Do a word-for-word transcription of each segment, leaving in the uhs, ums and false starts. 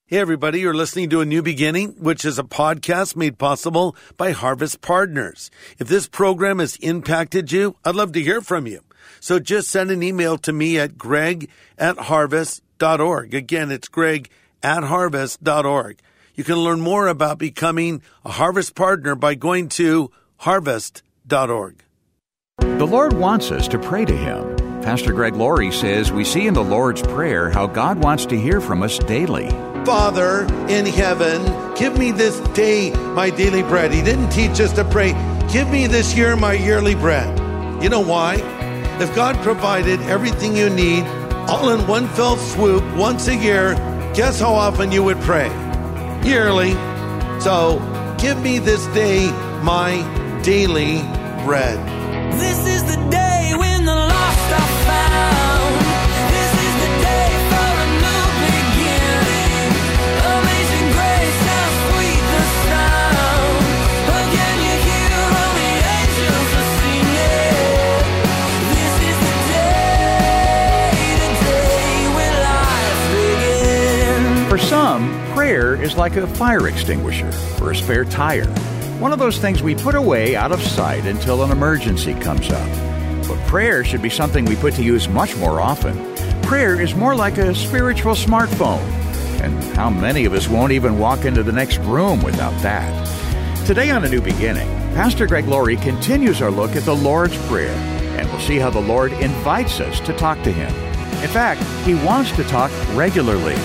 Hey everybody, you're listening to A New Beginning, which is a podcast made possible by Harvest Partners. If this program has impacted you, I'd love to hear from you. So just send an email to me at greg at harvest dot org. Again, it's greg at harvest dot org. You can learn more about becoming a Harvest Partner by going to harvest dot org. The Lord wants us to pray to Him. Pastor Greg Laurie says we see in the Lord's Prayer how God wants to hear from us daily. Father in heaven, give me this day my daily bread. He didn't teach us to pray, give me this year my yearly bread. You know why? If God provided everything you need all in one fell swoop once a year, guess how often you would pray? Yearly. So give me this day my daily bread. This is the day when the lost are found. This is the day for a new beginning. Amazing grace, how sweet the sound. Again you hear all the angels are singing. This is the day, the day when life begins. For some, prayer is like a fire extinguisher or a spare tire. One of those things we put away out of sight until an emergency comes up. But prayer should be something we put to use much more often. Prayer is more like a spiritual smartphone. And how many of us won't even walk into the next room without that? Today on A New Beginning, Pastor Greg Laurie continues our look at the Lord's Prayer, and we'll see how the Lord invites us to talk to Him. In fact, He wants to talk regularly.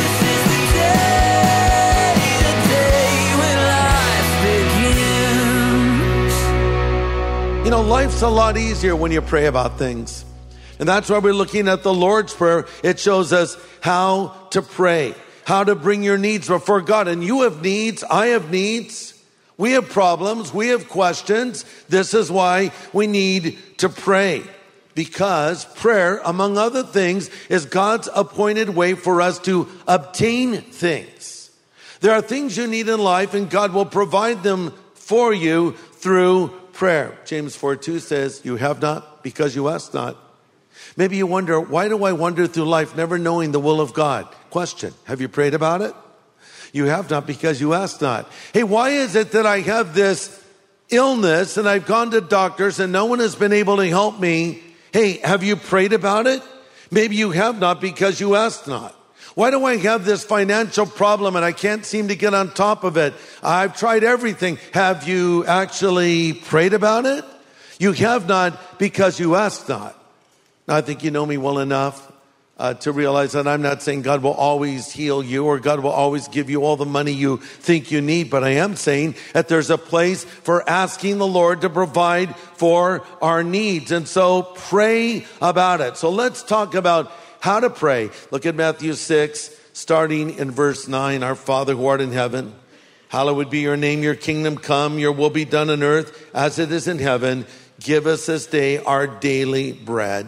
You know, life's a lot easier when you pray about things. And that's why we're looking at the Lord's Prayer. It shows us how to pray, how to bring your needs before God. And you have needs, I have needs, we have problems, we have questions. This is why we need to pray. Because prayer, among other things, is God's appointed way for us to obtain things. There are things you need in life, and God will provide them for you through prayer. James four two says, you have not because you ask not. Maybe you wonder, why do I wander through life never knowing the will of God? Question, have you prayed about it? You have not because you ask not. Hey, why is it that I have this illness and I've gone to doctors and no one has been able to help me? Hey, have you prayed about it? Maybe you have not because you asked not. Why do I have this financial problem and I can't seem to get on top of it? I've tried everything. Have you actually prayed about it? You have not because you asked not. Now, I think you know me well enough uh, to realize that I'm not saying God will always heal you or God will always give you all the money you think you need. But I am saying that there's a place for asking the Lord to provide for our needs. And so pray about it. So let's talk about how to pray. Look at Matthew six, starting in verse nine. Our Father who art in heaven, hallowed be your name, your kingdom come, your will be done on earth as it is in heaven. Give us this day our daily bread.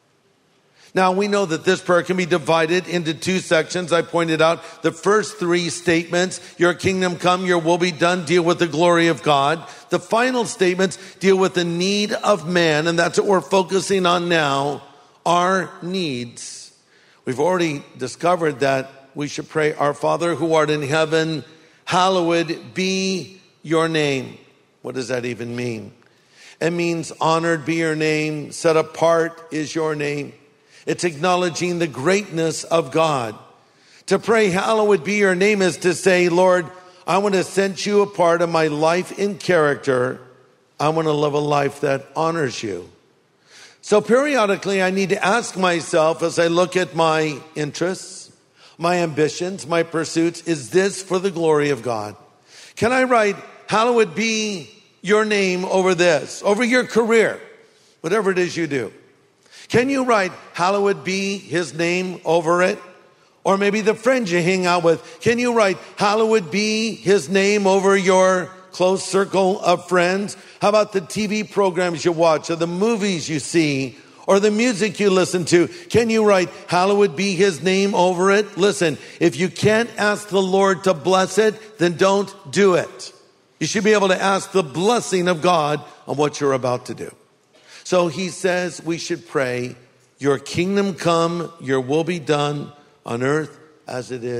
Now we know that this prayer can be divided into two sections. I pointed out the first three statements, your kingdom come, your will be done, deal with the glory of God. The final statements deal with the need of man, and that's what we're focusing on now, our needs. We've already discovered that we should pray, our Father who art in heaven, hallowed be your name. What does that even mean? It means honored be your name, set apart is your name. It's acknowledging the greatness of God. To pray, hallowed be your name, is to say, Lord, I want to set you apart in my life and character. I want to live a life that honors you. So periodically, I need to ask myself as I look at my interests, my ambitions, my pursuits, is this for the glory of God? Can I write, hallowed be your name over this, over your career, whatever it is you do? Can you write, hallowed be his name over it? Or maybe the friends you hang out with. Can you write, hallowed be his name over your close circle of friends? How about the T V programs you watch or the movies you see or the music you listen to? Can you write, hallowed be his name over it? Listen, if you can't ask the Lord to bless it, then don't do it. You should be able to ask the blessing of God on what you're about to do. So he says we should pray, your kingdom come, your will be done on earth as it is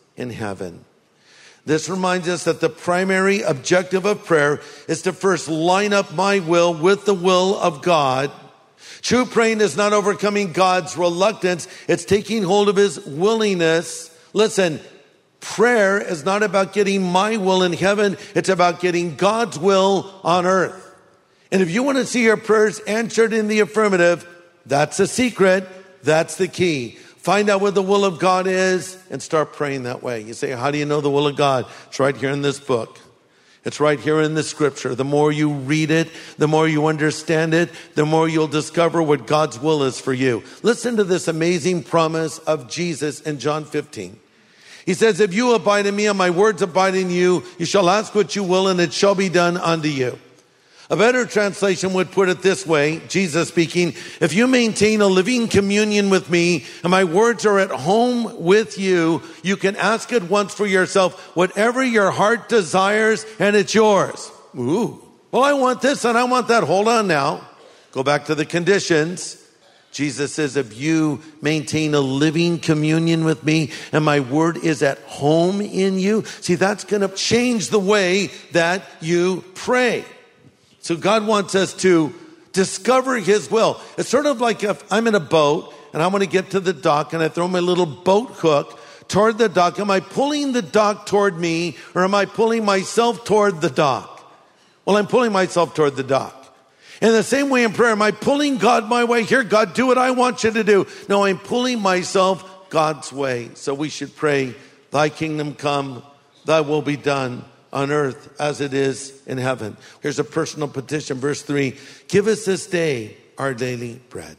in heaven. This reminds us that the primary objective of prayer is to first line up my will with the will of God. True praying is not overcoming God's reluctance. It's taking hold of his willingness. Listen, prayer is not about getting my will in heaven. It's about getting God's will on earth. And if you want to see your prayers answered in the affirmative, that's the secret. That's the key. Find out what the will of God is and start praying that way. You say, how do you know the will of God? It's right here in this book. It's right here in the scripture. The more you read it, the more you understand it, the more you'll discover what God's will is for you. Listen to this amazing promise of Jesus in John fifteen. He says, if you abide in me and my words abide in you, you shall ask what you will and it shall be done unto you. A better translation would put it this way, Jesus speaking, if you maintain a living communion with me and my words are at home with you, you can ask it once for yourself, whatever your heart desires, and it's yours. Ooh, well, I want this and I want that. Hold on now. Go back to the conditions. Jesus says, if you maintain a living communion with me and my word is at home in you, see, that's going to change the way that you pray. So God wants us to discover his will. It's sort of like if I'm in a boat and I want to get to the dock and I throw my little boat hook toward the dock. Am I pulling the dock toward me or am I pulling myself toward the dock? Well, I'm pulling myself toward the dock. In the same way in prayer, am I pulling God my way? Here, God, do what I want you to do. No, I'm pulling myself God's way. So we should pray, thy kingdom come, thy will be done on earth as it is in heaven. Here's a personal petition, verse three. Give us this day our daily bread.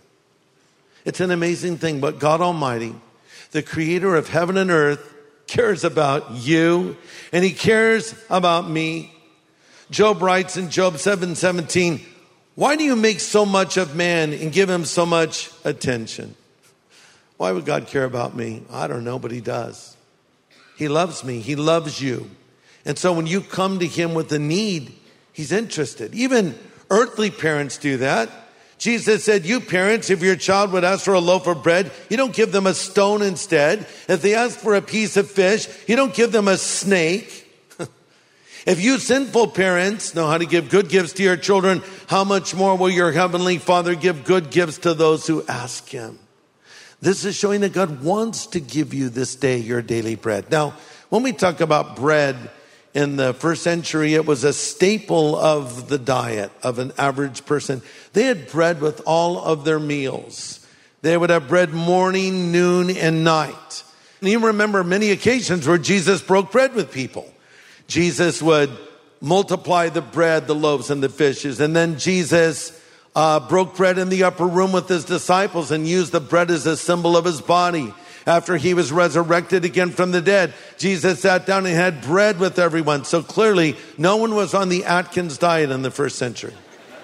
It's an amazing thing, but God Almighty, the creator of heaven and earth, cares about you and he cares about me. Job writes in Job seven seventeen, why do you make so much of man and give him so much attention? Why would God care about me? I don't know, but he does. He loves me. He loves you. And so when you come to him with a need, he's interested. Even earthly parents do that. Jesus said, you parents, if your child would ask for a loaf of bread, you don't give them a stone instead. If they ask for a piece of fish, you don't give them a snake. If you sinful parents know how to give good gifts to your children, how much more will your heavenly Father give good gifts to those who ask him? This is showing that God wants to give you this day your daily bread. Now, when we talk about bread, in the first century, it was a staple of the diet of an average person. They had bread with all of their meals. They would have bread morning, noon, and night. And you remember many occasions where Jesus broke bread with people. Jesus would multiply the bread, the loaves, and the fishes. And then Jesus uh, broke bread in the upper room with his disciples and used the bread as a symbol of his body. After he was resurrected again from the dead, Jesus sat down and had bread with everyone. So clearly, no one was on the Atkins diet in the first century.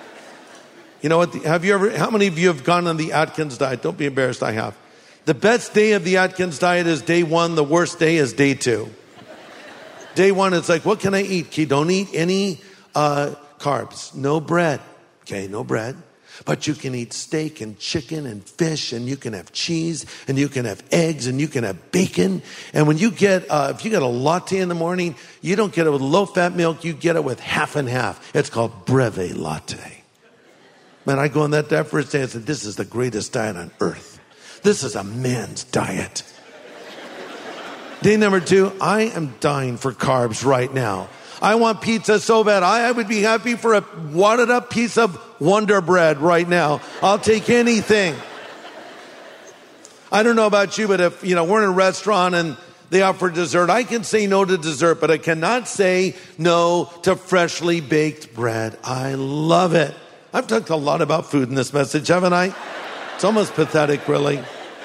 You know what? Have you ever, how many of you have gone on the Atkins diet? Don't be embarrassed, I have. The best day of the Atkins diet is day one. The worst day is day two. Day one, it's like, what can I eat? Okay, don't eat any uh, carbs. No bread. Okay, no bread. But you can eat steak and chicken and fish, and you can have cheese, and you can have eggs, and you can have bacon. And when you get, uh, if you get a latte in the morning, you don't get it with low-fat milk, you get it with half and half. It's called Breve Latte. Man, I go on that diet first day and said, this is the greatest diet on earth. This is a man's diet. Day number two, I am dying for carbs right now. I want pizza so bad. I, I would be happy for a wadded up piece of Wonder Bread right now. I'll take anything. I don't know about you, but if, you know, we're in a restaurant and they offer dessert, I can say no to dessert, but I cannot say no to freshly baked bread. I love it. I've talked a lot about food in this message, haven't I? It's almost pathetic, really.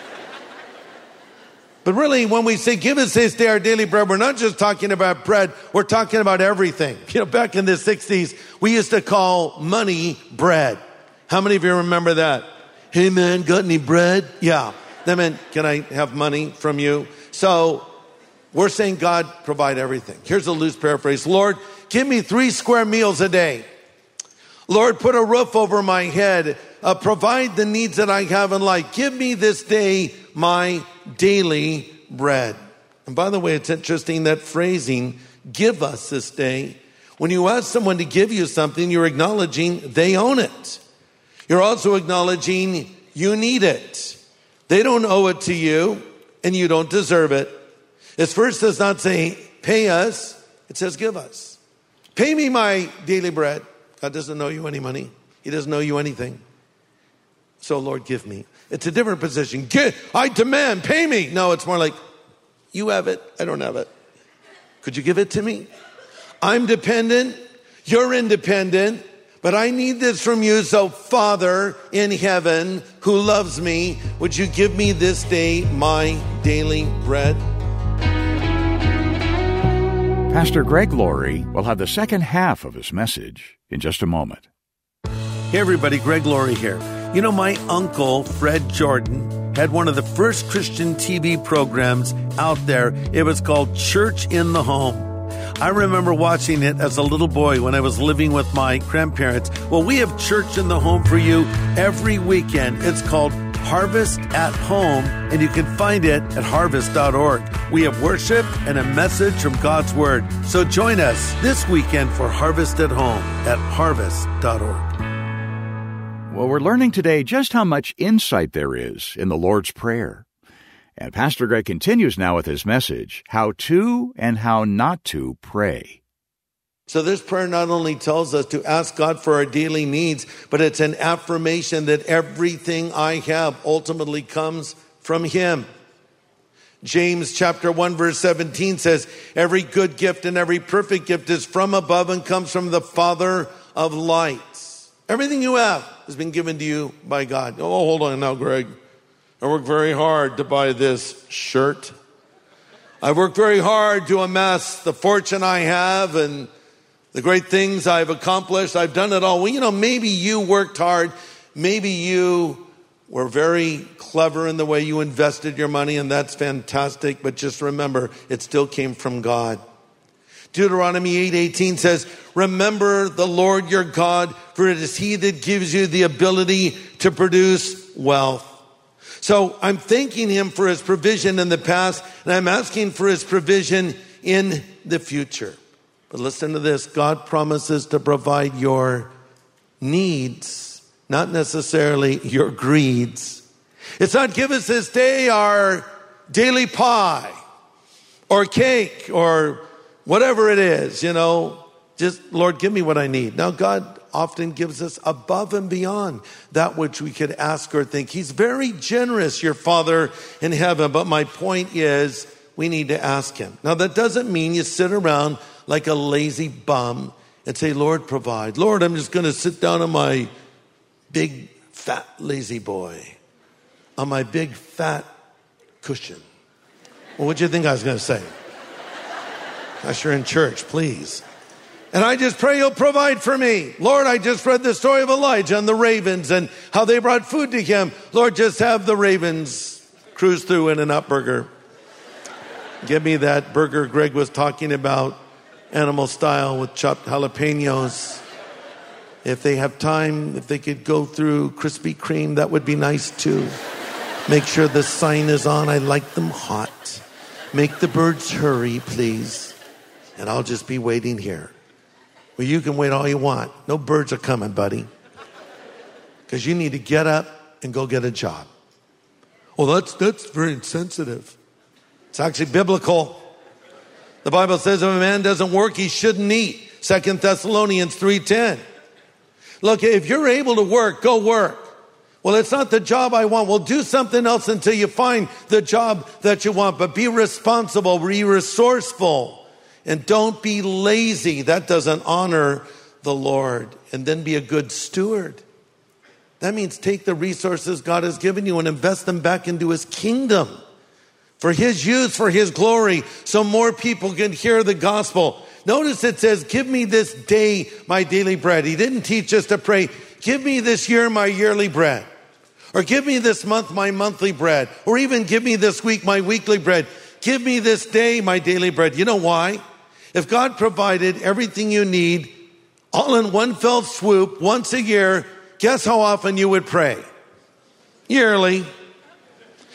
But really, when we say, give us this day our daily bread, we're not just talking about bread, we're talking about everything. You know, back in the sixties, we used to call money bread. How many of you remember that? Hey man, got any bread? Yeah. That meant, can I have money from you? So, we're saying, God, provide everything. Here's a loose paraphrase. Lord, give me three square meals a day. Lord, put a roof over my head. Uh, provide the needs that I have in life. Give me this day my daily bread. And by the way, it's interesting that phrasing, give us this day. When you ask someone to give you something, you're acknowledging they own it. You're also acknowledging you need it. They don't owe it to you, and you don't deserve it. This verse does not say, pay us. It says, give us. Pay me my daily bread. God doesn't owe you any money. He doesn't owe you anything. So, Lord, give me. It's a different position. Get, I demand, pay me. No, it's more like, you have it, I don't have it. Could you give it to me? I'm dependent, you're independent, but I need this from you. So, Father in heaven who loves me, would you give me this day my daily bread? Pastor Greg Laurie will have the second half of his message in just a moment. Hey everybody, Greg Laurie here. You know, my uncle, Fred Jordan, had one of the first Christian T V programs out there. It was called Church in the Home. I remember watching it as a little boy when I was living with my grandparents. Well, we have Church in the Home for you every weekend. It's called Harvest at Home, and you can find it at harvest dot org. We have worship and a message from God's Word. So join us this weekend for Harvest at Home at harvest dot org. Well, we're learning today just how much insight there is in the Lord's Prayer. And Pastor Greg continues now with his message, how to and how not to pray. So this prayer not only tells us to ask God for our daily needs, but it's an affirmation that everything I have ultimately comes from Him. James chapter one verse seventeen says, every good gift and every perfect gift is from above and comes from the Father of lights. Everything you have has been given to you by God. Oh, hold on now, Greg. I worked very hard to buy this shirt. I've worked very hard to amass the fortune I have and the great things I've accomplished. I've done it all. Well, you know, maybe you worked hard. Maybe you were very clever in the way you invested your money, and that's fantastic. But just remember, it still came from God. Deuteronomy eight eighteen says, remember the Lord your God, for it is He that gives you the ability to produce wealth. So I'm thanking Him for His provision in the past, and I'm asking for His provision in the future. But listen to this. God promises to provide your needs, not necessarily your greeds. It's not give us this day our daily pie or cake or whatever it is, you know. Just, Lord, give me what I need. Now, God often gives us above and beyond that which we could ask or think. He's very generous, your Father in heaven. But my point is, we need to ask Him. Now, that doesn't mean you sit around like a lazy bum and say, Lord, provide. Lord, I'm just going to sit down on my big, fat, lazy boy, on my big, fat cushion. Well, what do you think I was going to say? Gosh, you're in church, please. And I just pray You'll provide for me. Lord, I just read the story of Elijah and the ravens and how they brought food to him. Lord, just have the ravens cruise through in an up burger. Give me that burger Greg was talking about, animal style with chopped jalapenos. If they have time, if they could go through Krispy Kreme, that would be nice too. Make sure the sign is on. I like them hot. Make the birds hurry, please. And I'll just be waiting here. Well, you can wait all you want. No birds are coming, buddy. Because you need to get up and go get a job. Well, that's, that's very insensitive. It's actually biblical. The Bible says if a man doesn't work, he shouldn't eat. Second Thessalonians three ten. Look, if you're able to work, go work. Well, it's not the job I want. Well, do something else until you find the job that you want. But be responsible, be resourceful. And don't be lazy. That doesn't honor the Lord. And then be a good steward. That means take the resources God has given you and invest them back into His kingdom. For His use, for His glory, so more people can hear the gospel. Notice it says, give me this day my daily bread. He didn't teach us to pray, give me this year my yearly bread. Or give me this month my monthly bread. Or even give me this week my weekly bread. Give me this day my daily bread. You know why? If God provided everything you need all in one fell swoop once a year, guess how often you would pray? Yearly.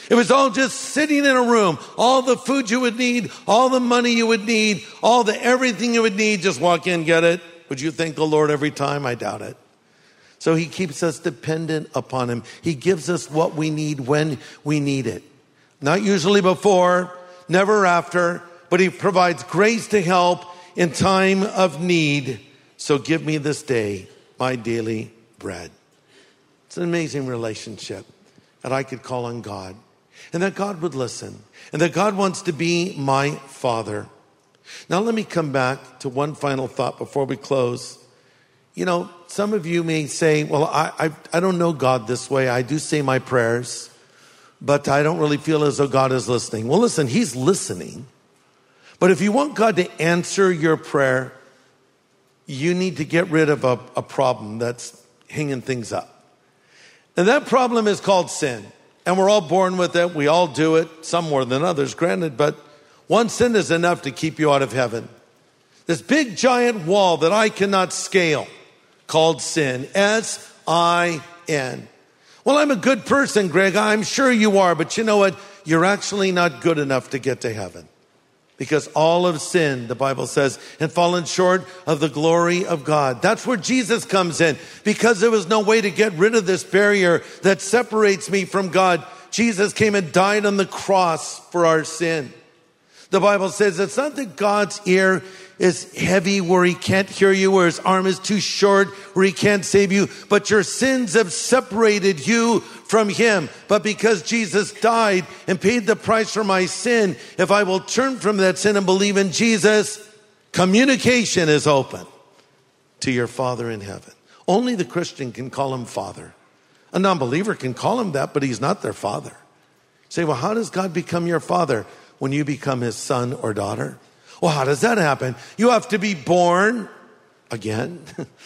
It was all just sitting in a room. All the food you would need, all the money you would need, all the everything you would need, just walk in, get it. Would you thank the Lord every time? I doubt it. So he keeps us dependent upon him. He gives us what we need when we need it. Not usually before, never after, but he provides grace to help in time of need. So give me this day my daily bread. It's an amazing relationship that I could call on God, and that God would listen, and that God wants to be my Father. Now let me come back to one final thought before we close. You know, some of you may say, well, I, I, I don't know God this way. I do say my prayers, but I don't really feel as though God is listening. Well, listen, he's listening. But if you want God to answer your prayer, you need to get rid of a, a problem that's hanging things up. And that problem is called sin. And we're all born with it. We all do it, some more than others, granted. But one sin is enough to keep you out of heaven. This big giant wall that I cannot scale called sin. S I N. Well, I'm a good person, Greg. I'm sure you are. But you know what? You're actually not good enough to get to heaven. Because all of sin, the Bible says, and fallen short of the glory of God. That's where Jesus comes in. Because there was no way to get rid of this barrier that separates me from God. Jesus came and died on the cross for our sin. The Bible says it's not that God's ear is heavy where he can't hear you, or his arm is too short where he can't save you, but your sins have separated you from him. But because Jesus died and paid the price for my sin, if I will turn from that sin and believe in Jesus, communication is open to your Father in heaven. Only the Christian can call him Father. A non-believer can call him that, but he's not their father. You say, well, how does God become your father? When you become his son or daughter? Well, how does that happen? You have to be born again.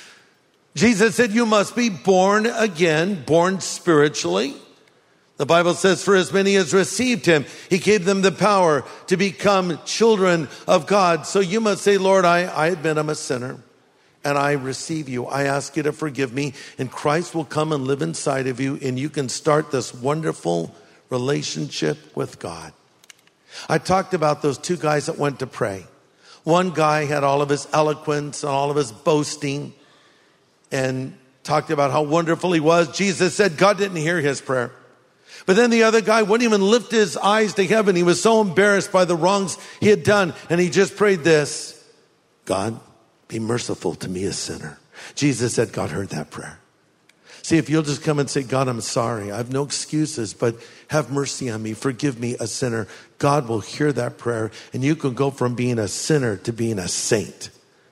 Jesus said you must be born again, born spiritually. The Bible says, for as many as received him, he gave them the power to become children of God. So you must say, Lord, I, I admit I'm a sinner and I receive you. I ask you to forgive me, and Christ will come and live inside of you, and you can start this wonderful relationship with God. I talked about those two guys that went to pray. One guy had all of his eloquence and all of his boasting and talked about how wonderful he was. Jesus said God didn't hear his prayer. But then the other guy wouldn't even lift his eyes to heaven. He was so embarrassed by the wrongs he had done. And he just prayed this: God, be merciful to me, a sinner. Jesus said God heard that prayer. See, if you'll just come and say, God, I'm sorry. I have no excuses, but have mercy on me. Forgive me, a sinner. God will hear that prayer, and you can go from being a sinner to being a saint.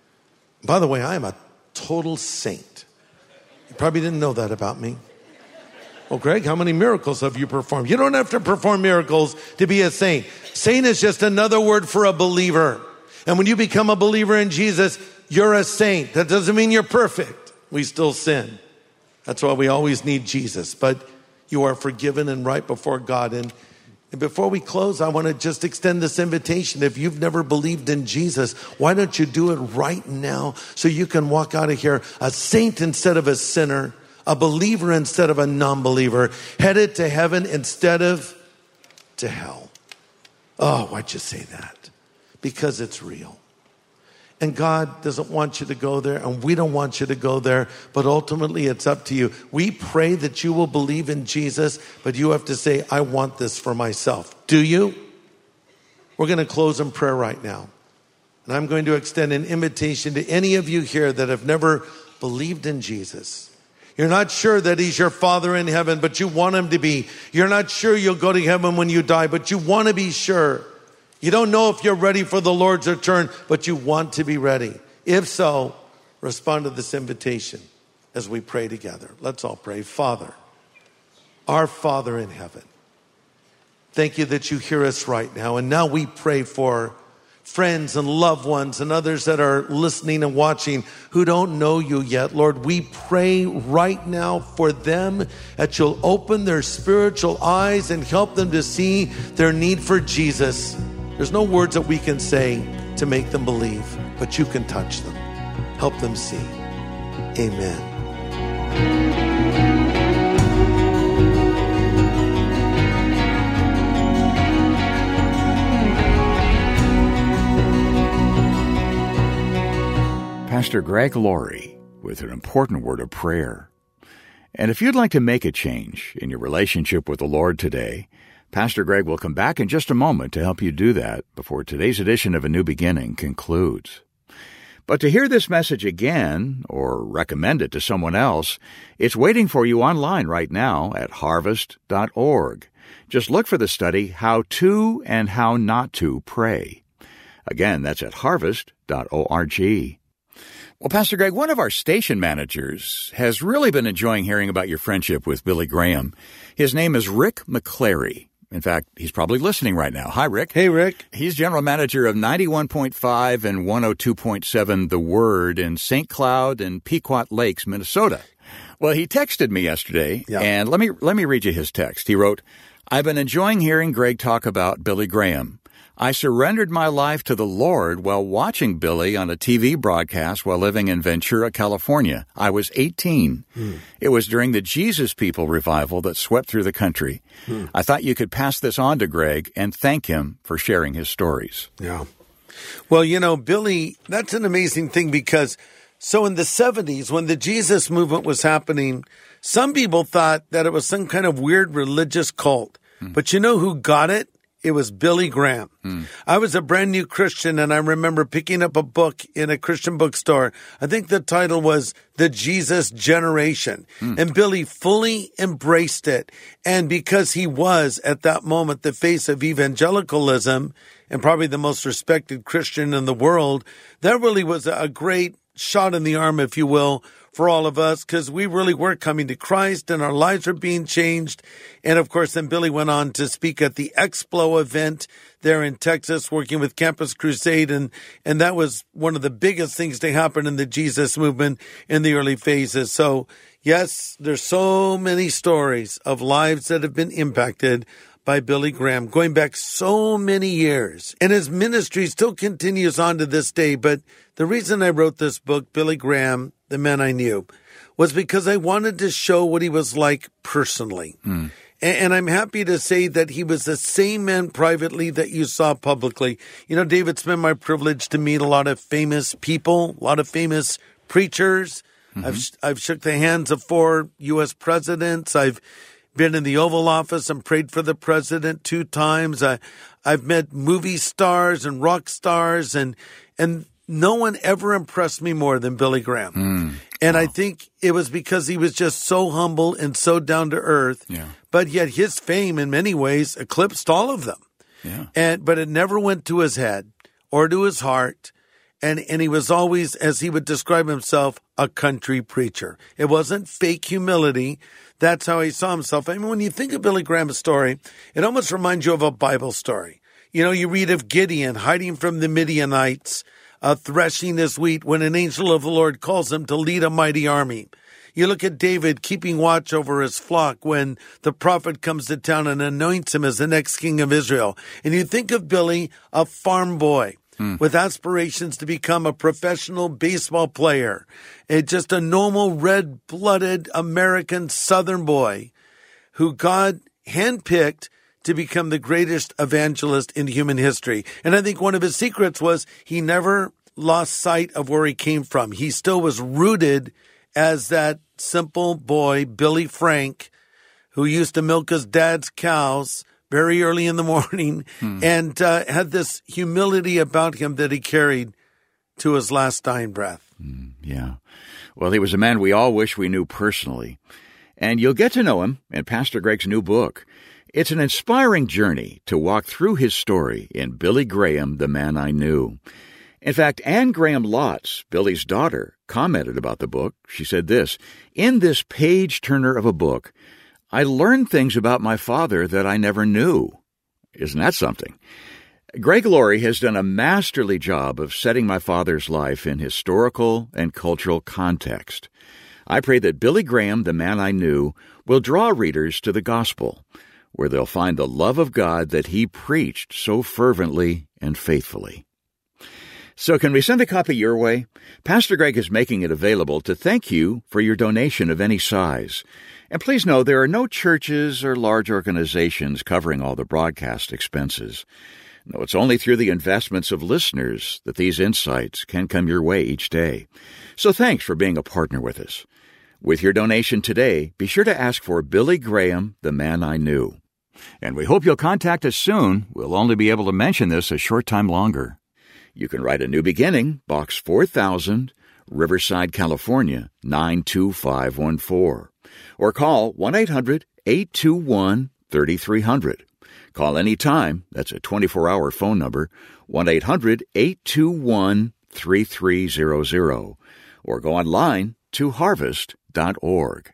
By the way, I am a total saint. You probably didn't know that about me. Well, Greg, how many miracles have you performed? You don't have to perform miracles to be a saint. Saint is just another word for a believer. And when you become a believer in Jesus, you're a saint. That doesn't mean you're perfect. We still sin. That's why we always need Jesus. But you are forgiven and right before God. And, and before we close, I want to just extend this invitation. If you've never believed in Jesus, why don't you do it right now so you can walk out of here a saint instead of a sinner, a believer instead of a non-believer, headed to heaven instead of to hell. Oh, why'd you say that? Because it's real. And God doesn't want you to go there, and we don't want you to go there, but ultimately it's up to you. We pray that you will believe in Jesus, but you have to say, I want this for myself. Do you? We're going to close in prayer right now. And I'm going to extend an invitation to any of you here that have never believed in Jesus. You're not sure that he's your Father in heaven, but you want him to be. You're not sure you'll go to heaven when you die, but you want to be sure. You don't know if you're ready for the Lord's return, but you want to be ready. If so, respond to this invitation as we pray together. Let's all pray. Father, our Father in heaven, thank you that you hear us right now. And now we pray for friends and loved ones and others that are listening and watching who don't know you yet. Lord, we pray right now for them that you'll open their spiritual eyes and help them to see their need for Jesus. There's no words that we can say to make them believe, but you can touch them. Help them see. Amen. Pastor Greg Laurie with an important word of prayer. And if you'd like to make a change in your relationship with the Lord today, Pastor Greg will come back in just a moment to help you do that before today's edition of A New Beginning concludes. But to hear this message again, or recommend it to someone else, it's waiting for you online right now at harvest dot org. Just look for the study, How to and How Not to Pray. Again, that's at harvest dot org. Well, Pastor Greg, one of our station managers has really been enjoying hearing about your friendship with Billy Graham. His name is Rick McClary. In fact, he's probably listening right now. Hi, Rick. Hey, Rick. He's general manager of ninety-one point five and one oh two point seven The Word in Saint Cloud and Pequot Lakes, Minnesota. Well, he texted me yesterday, yeah. and let me let me read you his text. He wrote, "I've been enjoying hearing Greg talk about Billy Graham. I surrendered my life to the Lord while watching Billy on a T V broadcast while living in Ventura, California. I was eighteen. Hmm. It was during the Jesus People revival that swept through the country. Hmm. I thought you could pass this on to Greg and thank him for sharing his stories." Yeah. Well, you know, Billy, that's an amazing thing because so in the seventies, when the Jesus movement was happening, some people thought that it was some kind of weird religious cult. Hmm. But you know who got it? It was Billy Graham. Hmm. I was a brand new Christian, and I remember picking up a book in a Christian bookstore. I think the title was The Jesus Generation. Hmm. And Billy fully embraced it. And because he was, at that moment, the face of evangelicalism and probably the most respected Christian in the world, that really was a great shot in the arm, if you will, for all of us, because we really were coming to Christ and our lives were being changed. And of course, then Billy went on to speak at the Explo event there in Texas, working with Campus Crusade. And, and that was one of the biggest things to happen in the Jesus movement in the early phases. So yes, there's so many stories of lives that have been impacted by Billy Graham, going back so many years. And his ministry still continues on to this day. But the reason I wrote this book, Billy Graham, The Man I Knew, was because I wanted to show what he was like personally. Mm. And, and I'm happy to say that he was the same man privately that you saw publicly. You know, David, it's been my privilege to meet a lot of famous people, a lot of famous preachers. Mm-hmm. I've, I've shook the hands of four U S presidents. I've been in the Oval Office and prayed for the president two times. I, I've met movie stars and rock stars, and and no one ever impressed me more than Billy Graham. Mm, and wow. I think it was because he was just so humble and so down to earth. Yeah. But yet his fame in many ways eclipsed all of them. Yeah. And but it never went to his head or to his heart. And and he was always, as he would describe himself, a country preacher. It wasn't fake humility. That's how he saw himself. I mean, when you think of Billy Graham's story, it almost reminds you of a Bible story. You know, you read of Gideon hiding from the Midianites, uh, threshing his wheat when an angel of the Lord calls him to lead a mighty army. You look at David keeping watch over his flock when the prophet comes to town and anoints him as the next king of Israel. And you think of Billy, a farm boy, with aspirations to become a professional baseball player, a, just a normal red-blooded American Southern boy who God handpicked to become the greatest evangelist in human history. And I think one of his secrets was he never lost sight of where he came from. He still was rooted as that simple boy, Billy Frank, who used to milk his dad's cows very early in the morning, hmm. and uh, had this humility about him that he carried to his last dying breath. Mm, yeah. Well, he was a man we all wish we knew personally. And you'll get to know him in Pastor Greg's new book. It's an inspiring journey to walk through his story in Billy Graham, The Man I Knew. In fact, Anne Graham Lotz, Billy's daughter, commented about the book. She said this, "In this page-turner of a book, I learned things about my father that I never knew." Isn't that something? Greg Laurie has done a masterly job of setting my father's life in historical and cultural context. I pray that Billy Graham, The Man I Knew, will draw readers to the gospel, where they'll find the love of God that he preached so fervently and faithfully. So can we send a copy your way? Pastor Greg is making it available to thank you for your donation of any size. And please know there are no churches or large organizations covering all the broadcast expenses. No, it's only through the investments of listeners that these insights can come your way each day. So thanks for being a partner with us. With your donation today, be sure to ask for Billy Graham, the Man I Knew. And we hope you'll contact us soon. We'll only be able to mention this a short time longer. You can write A New Beginning, Box four thousand, Riverside, California, nine two five one four. Or call one eight hundred eight two one three three zero zero. Call anytime. That's a twenty-four hour phone number, one eight hundred eight two one three three zero zero. Or go online to harvest dot org.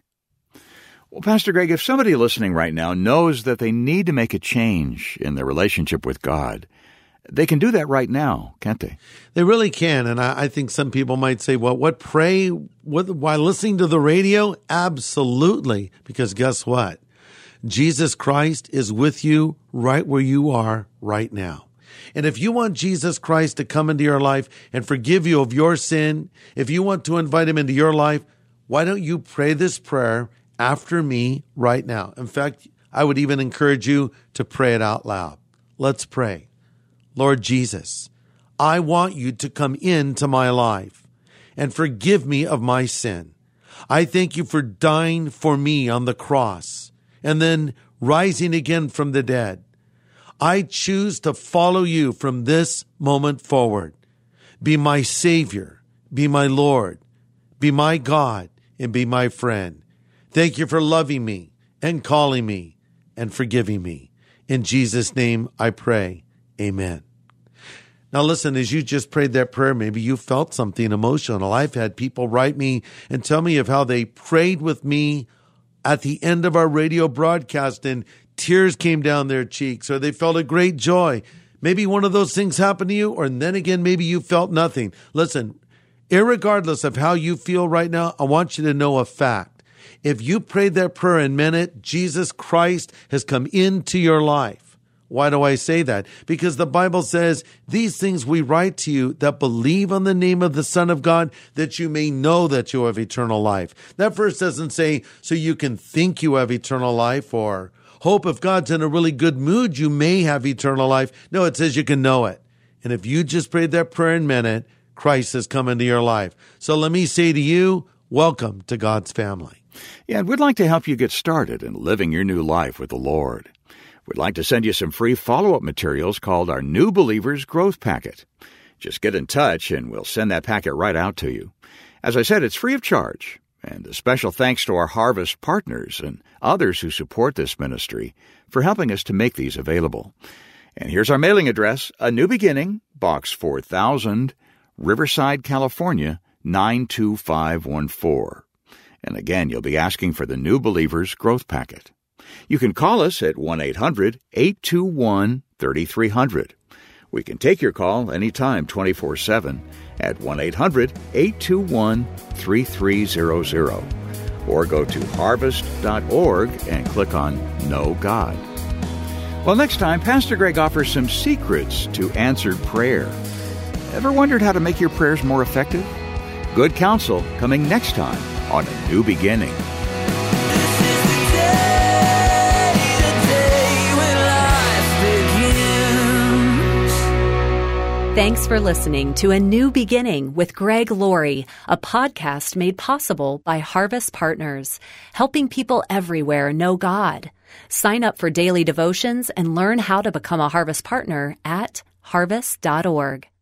Well, Pastor Greg, if somebody listening right now knows that they need to make a change in their relationship with God, they can do that right now, can't they? They really can. And I, I think some people might say, well, what, pray what, while listening to the radio? Absolutely. Because guess what? Jesus Christ is with you right where you are right now. And if you want Jesus Christ to come into your life and forgive you of your sin, if you want to invite him into your life, why don't you pray this prayer after me right now? In fact, I would even encourage you to pray it out loud. Let's pray. Lord Jesus, I want you to come into my life and forgive me of my sin. I thank you for dying for me on the cross and then rising again from the dead. I choose to follow you from this moment forward. Be my Savior, be my Lord, be my God, and be my friend. Thank you for loving me and calling me and forgiving me. In Jesus' name I pray. Amen. Now listen, as you just prayed that prayer, maybe you felt something emotional. I've had people write me and tell me of how they prayed with me at the end of our radio broadcast and tears came down their cheeks, or they felt a great joy. Maybe one of those things happened to you, or then again, maybe you felt nothing. Listen, irregardless of how you feel right now, I want you to know a fact. If you prayed that prayer and meant it, Jesus Christ has come into your life. Why do I say that? Because the Bible says, these things we write to you that believe on the name of the Son of God, that you may know that you have eternal life. That verse doesn't say, so you can think you have eternal life, or hope if God's in a really good mood, you may have eternal life. No, it says you can know it. And if you just prayed that prayer and meant it, Christ has come into your life. So let me say to you, welcome to God's family. Yeah, and we'd like to help you get started in living your new life with the Lord. We'd like to send you some free follow-up materials called our New Believers Growth Packet. Just get in touch and we'll send that packet right out to you. As I said, it's free of charge. And a special thanks to our Harvest partners and others who support this ministry for helping us to make these available. And here's our mailing address, A New Beginning, Box four thousand, Riverside, California, nine two five one four. And again, you'll be asking for the New Believers Growth Packet. You can call us at one eight hundred eight two one three three zero zero. We can take your call anytime, twenty-four seven, at one eight hundred eight two one three three zero zero. Or go to harvest dot org and click on Know God. Well, next time, Pastor Greg offers some secrets to answered prayer. Ever wondered how to make your prayers more effective? Good counsel coming next time on A New Beginning. Thanks for listening to A New Beginning with Greg Laurie, a podcast made possible by Harvest Partners, helping people everywhere know God. Sign up for daily devotions and learn how to become a Harvest Partner at harvest dot org.